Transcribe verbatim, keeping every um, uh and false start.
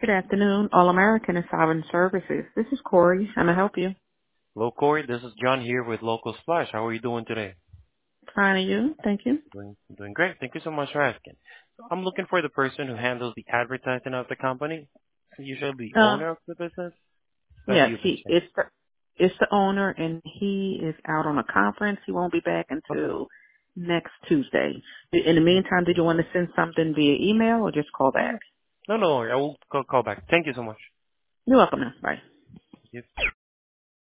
Good afternoon, All American and Sovereign Services. This is Corey. How may I help you? Hello, Corey. This is John here with Local Splash. How are you doing today? Fine, and you? Thank you. Doing, doing great. Thank you so much for asking. So I'm looking for the person who handles the advertising of the company. Usually the Uh, owner of the business. That yes, you, he Vincent. it's the it's the owner, and he is out on a conference. He won't be back Okay. until next Tuesday. In the Next meantime, did you want Tuesday. to send something via email or just call No, back? no, no, no. I will call, call back. Thank you so much. You're welcome. Now. Bye. Thank you.